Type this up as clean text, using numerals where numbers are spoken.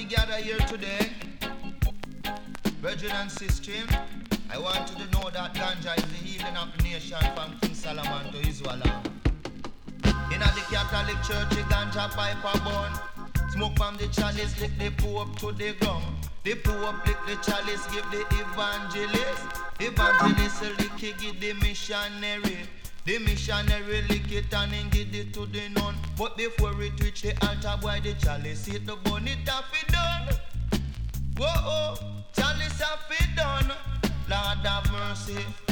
we gather here today, brethren and sisters, I want you to know that ganja is the healing of the nation from King Solomon to Israel. In the Catholic Church, the ganja pipe are born. Smoke from the chalice, lick the Pope to the ground. The Pope lick the chalice, give the evangelist. Evangelist lick it, give the missionary. The missionary lick it and then give it to the nun. But before it reach the altar, boy, the chalice hit the bone, it have it done. Whoa, chalice have it done. Lord have mercy.